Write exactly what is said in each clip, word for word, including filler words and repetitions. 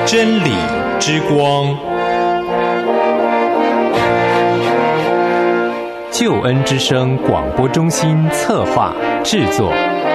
真理之光，救恩之声广播中心策划制作。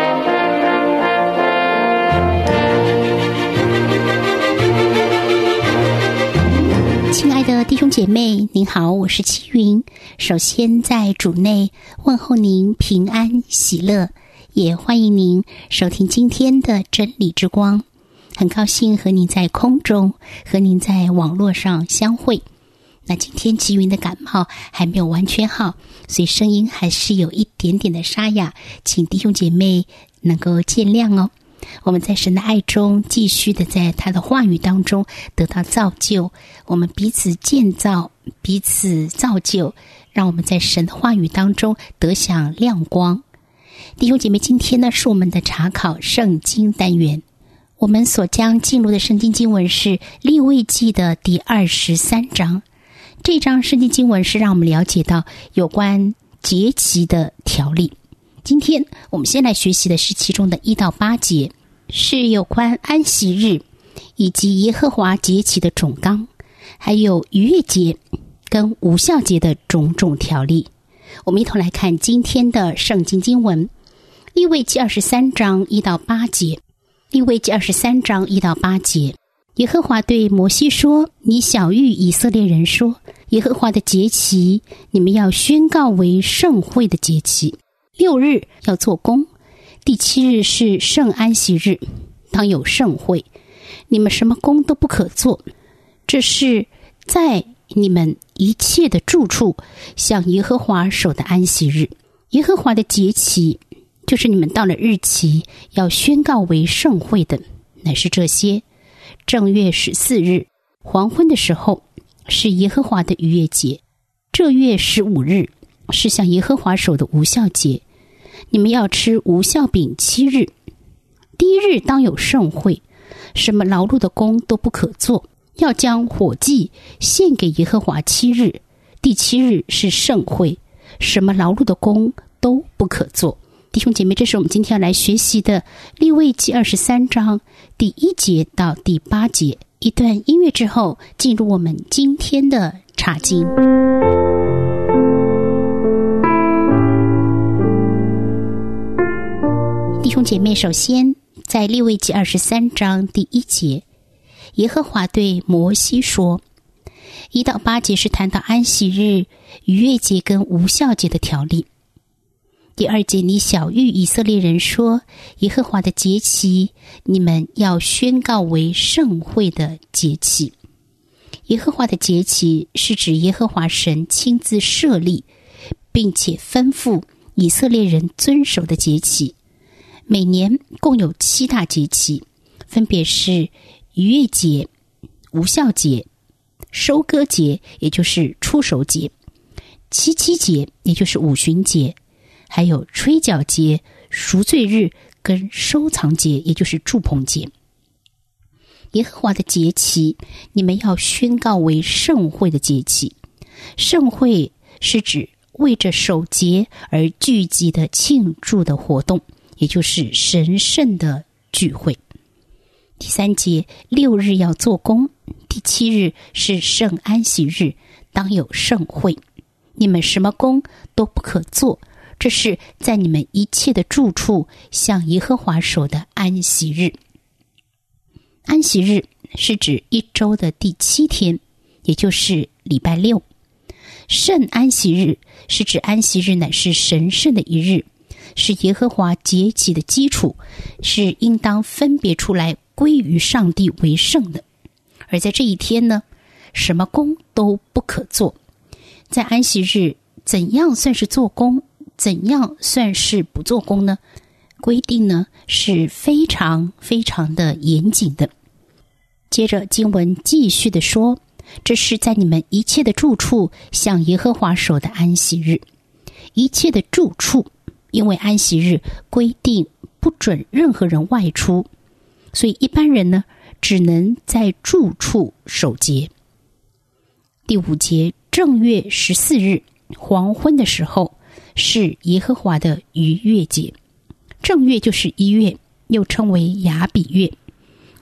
亲爱的弟兄姐妹，您好，我是齐云。首先在主内问候您平安喜乐，也欢迎您收听今天的真理之光。很高兴和您在空中，和您在网络上相会。那今天齐云的感冒还没有完全好，所以声音还是有一点点的沙哑，请弟兄姐妹能够见谅哦。我们在神的爱中继续的在他的话语当中得到造就，我们彼此建造，彼此造就，让我们在神的话语当中得享亮光。弟兄姐妹，今天呢是我们的查考圣经单元，我们所将进入的圣经经文是利未记的第二十三章。这章圣经经文是让我们了解到有关节期的条例。今天我们先来学习的是其中的一到八节，是有关安息日以及耶和华节期的总纲，还有逾越节跟无酵节的种种条例。我们一同来看今天的圣经经文，利未记二十三章一到八节。利未记二十三章一到八节，耶和华对摩西说：你晓谕以色列人说，耶和华的节期，你们要宣告为圣会的节期。六日要做工，第七日是圣安息日，当有圣会，你们什么工都不可做。这是在你们一切的住处向耶和华守的安息日。耶和华的节期，就是你们到了日期要宣告为圣会的，乃是这些：正月十四日黄昏的时候是耶和华的逾越节，这月十五日是向耶和华守的无酵节，你们要吃无酵饼七日。第一日当有圣会，什么劳碌的工都不可做，要将火祭献给耶和华七日。第七日是圣会，什么劳碌的工都不可做。弟兄姐妹，这是我们今天要来学习的利未记二十三章第一节到第八节。一段音乐之后，进入我们今天的查经。弟兄姐妹，首先在利未记二十三章第一节，耶和华对摩西说，一到八节是谈到安息日、逾越节跟无酵节的条例。第二节，你晓谕以色列人说，耶和华的节期，你们要宣告为圣会的节期。耶和华的节期是指耶和华神亲自设立，并且吩咐以色列人遵守的节期。每年共有七大节期，分别是逾越节、无酵节、收割节，也就是初熟节、七七节，也就是五旬节，还有吹角节、赎罪日跟收藏节，也就是住棚节。耶和华的节期，你们要宣告为圣会的节期。圣会是指为着守节而聚集的庆祝的活动，也就是神圣的聚会。第三节，六日要做工，第七日是圣安息日，当有圣会，你们什么工都不可做。这是在你们一切的住处向耶和华守的安息日。安息日是指一周的第七天，也就是礼拜六。圣安息日是指安息日乃是神圣的一日，是耶和华节期的基础，是应当分别出来归于上帝为圣的。而在这一天呢，什么工都不可做。在安息日，怎样算是做工，怎样算是不做工呢？规定呢是非常非常的严谨的。接着经文继续的说，这是在你们一切的住处向耶和华守的安息日。一切的住处，因为安息日规定不准任何人外出，所以一般人呢只能在住处守节。第五节，正月十四日黄昏的时候是耶和华的逾越节。正月就是一月，又称为亚比月。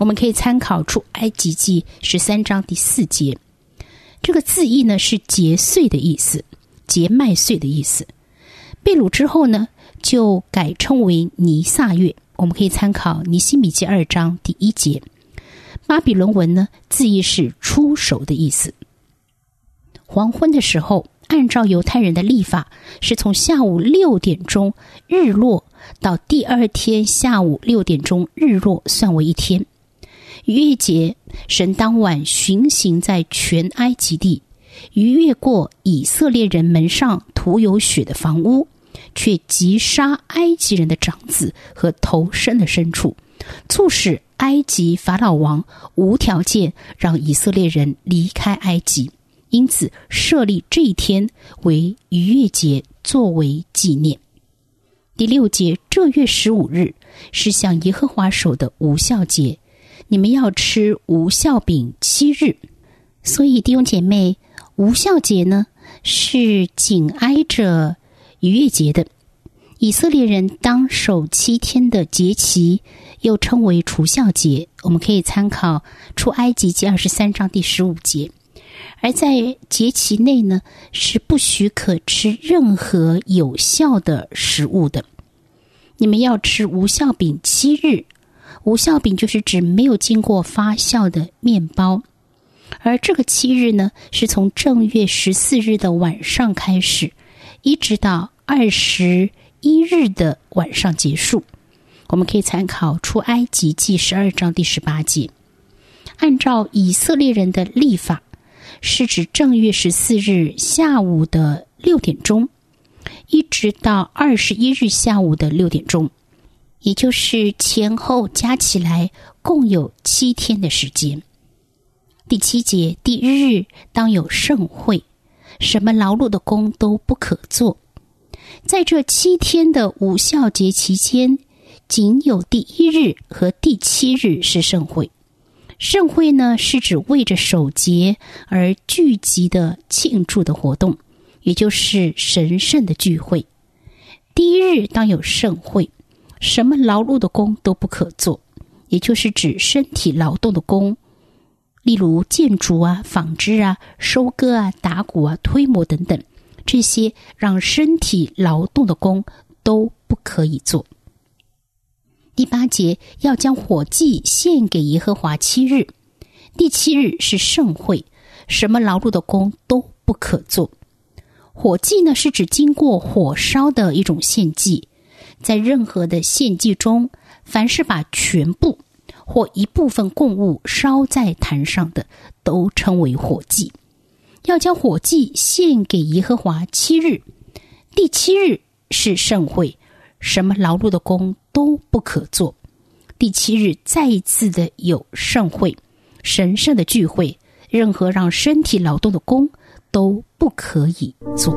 我们可以参考出埃及记十三章第四节。这个字义呢是节岁的意思，节麦穗的意思。被掳之后呢，就改称为尼撒月，我们可以参考尼希米记二章第一节。巴比伦文呢，字义是出手的意思。黄昏的时候，按照犹太人的历法，是从下午六点钟日落到第二天下午六点钟日落算为一天。逾越节，神当晚巡行在全埃及地，逾越过以色列人门上涂有血的房屋，却击杀埃及人的长子和头生的牲畜，促使埃及法老王无条件让以色列人离开埃及，因此设立这一天为逾越节作为纪念。第六节，这月十五日是向耶和华守的无酵节，你们要吃无酵饼七日。所以弟兄姐妹，无酵节呢是紧挨着逾越节的。以色列人当守七天的节期，又称为除酵节，我们可以参考出埃及记二十三章第十五节。而在节期内呢，是不许可吃任何有酵的食物的。你们要吃无酵饼七日，无酵饼就是指没有经过发酵的面包。而这个七日呢，是从正月十四日的晚上开始，一直到二十一日的晚上结束。我们可以参考出埃及记十二章第十八节。按照以色列人的历法，是指正月十四日下午的六点钟，一直到二十一日下午的六点钟，也就是前后加起来共有七天的时间。第七节，第一日当有盛会，什么劳碌的工都不可做。在这七天的无酵节期间，仅有第一日和第七日是盛会。盛会呢，是指为着守节而聚集的庆祝的活动，也就是神圣的聚会。第一日当有盛会，什么劳碌的工都不可做，也就是指身体劳动的工，例如建筑啊、纺织啊、收割啊、打鼓啊、推磨等等，这些让身体劳动的工都不可以做。第八节，要将火祭献给耶和华七日。第七日是盛会，什么劳碌的工都不可做。火祭呢，是指经过火烧的一种献祭。在任何的献祭中，凡是把全部或一部分供物烧在坛上的，都称为火祭。要将火祭献给耶和华七日。第七日是盛会，什么劳碌的工都不可做。第七日再一次的有盛会，神圣的聚会，任何让身体劳动的工都不可以做。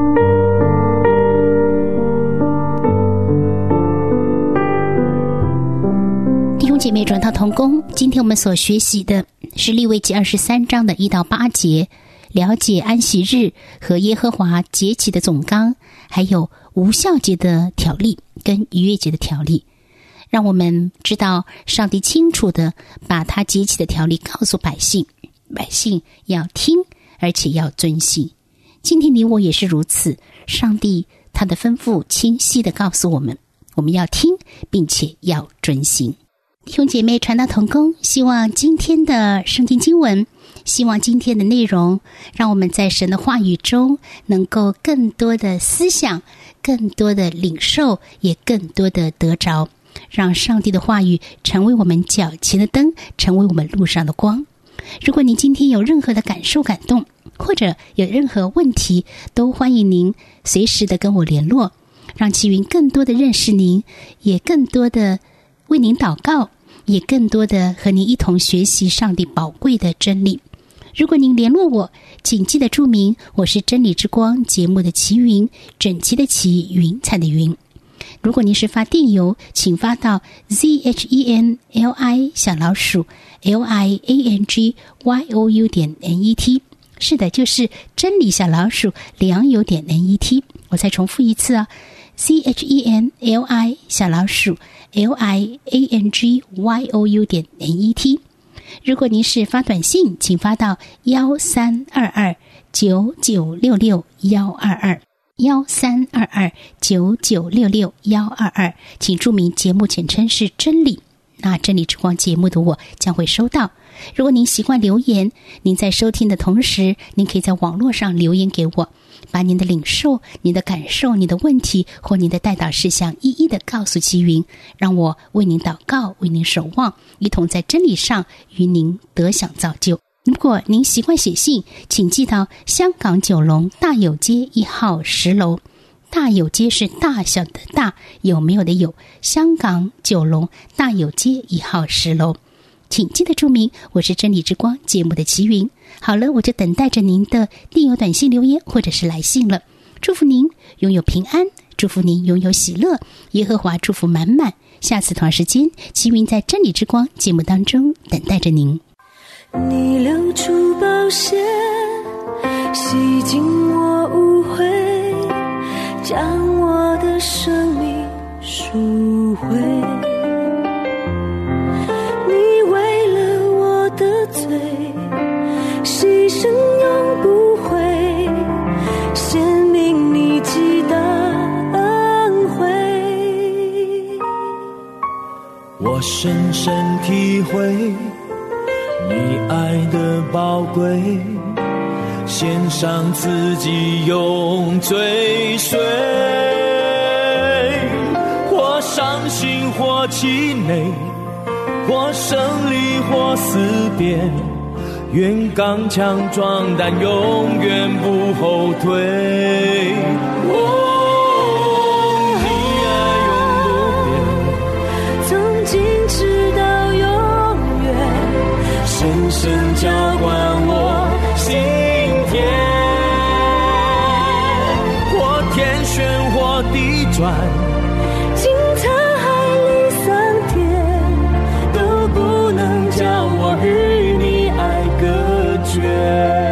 弟兄姐妹，转到同工，今天我们所学习的是利未记二十三章的一到八节，了解安息日和耶和华节期的总纲，还有无酵节的条例跟逾越节的条例，让我们知道上帝清楚的把他节期的条例告诉百姓，百姓要听而且要遵行。今天你我也是如此，上帝他的吩咐清晰的告诉我们，我们要听并且要遵行。弟兄姐妹，传道同工，希望今天的圣经经文，希望今天的内容，让我们在神的话语中能够更多的思想，更多的领受，也更多的得着，让上帝的话语成为我们脚前的灯，成为我们路上的光。如果您今天有任何的感受感动，或者有任何问题，都欢迎您随时的跟我联络，让齐云更多的认识您，也更多的为您祷告，也更多的和您一同学习上帝宝贵的真理。如果您联络我，请记得注明我是真理之光节目的齐云，整齐的齐，云彩的云。如果您是发电邮，请发到 z h e n l i 小老鼠 l i a n g y o u 点 n e t。是的，就是真理小老鼠良友点 n e t。我再重复一次啊， C H E N L I 小老鼠 L I A N G Y O U 点 N E T。如果您是发短信，请发到幺三二二九九六六幺二二幺三二二九九六六幺二二，请注明节目简称是真理。那真理之光节目的我将会收到。如果您习惯留言，您在收听的同时，您可以在网络上留言给我，把您的领受、您的感受、您的问题或您的代祷事项一一的告诉齐云，让我为您祷告，为您守望，一同在真理上与您得享造就。如果您习惯写信，请寄到香港九龙大有街一号十楼。大有街是大小的大，有没有的有，香港九龙大有街一号十楼。请记得注明我是真理之光节目的齐云。好了，我就等待着您的电邮、短信留言或者是来信了。祝福您拥有平安，祝福您拥有喜乐，耶和华祝福满满。下次同样时间，齐云在真理之光节目当中等待着您。 你流出宝血，洗净我污秽，将我的生命赎回。你为了我的罪牺牲永不悔，显明你极大恩惠。 我深深体会你爱的宝贵，献上自己永追随，或伤心或气馁，或胜利或思辨，愿刚强壮胆，永远不后退。哦，你爱永不变， 从今直到永远， 深深浇灌我心田，或天旋或地转， 经沧海里桑田， 都不能将我与你爱隔绝。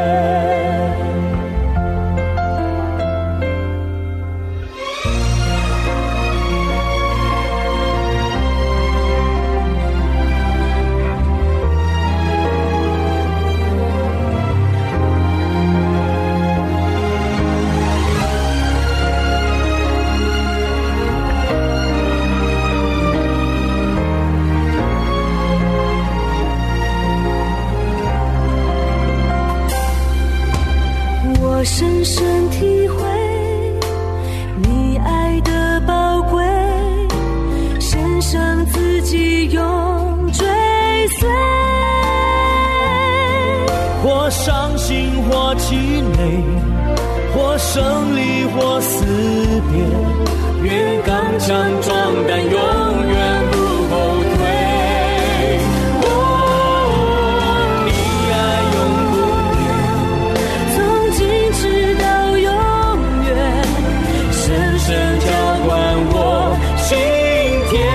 我深深体会你爱的宝贵，献上自己永追随， 或伤心或气馁，或胜利或思辨，愿刚强壮胆，永远不后退。深浇灌我心田，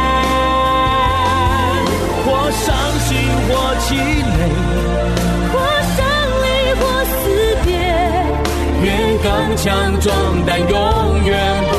或伤心或气馁， 或胜利或思辨， 愿刚强壮胆，永远不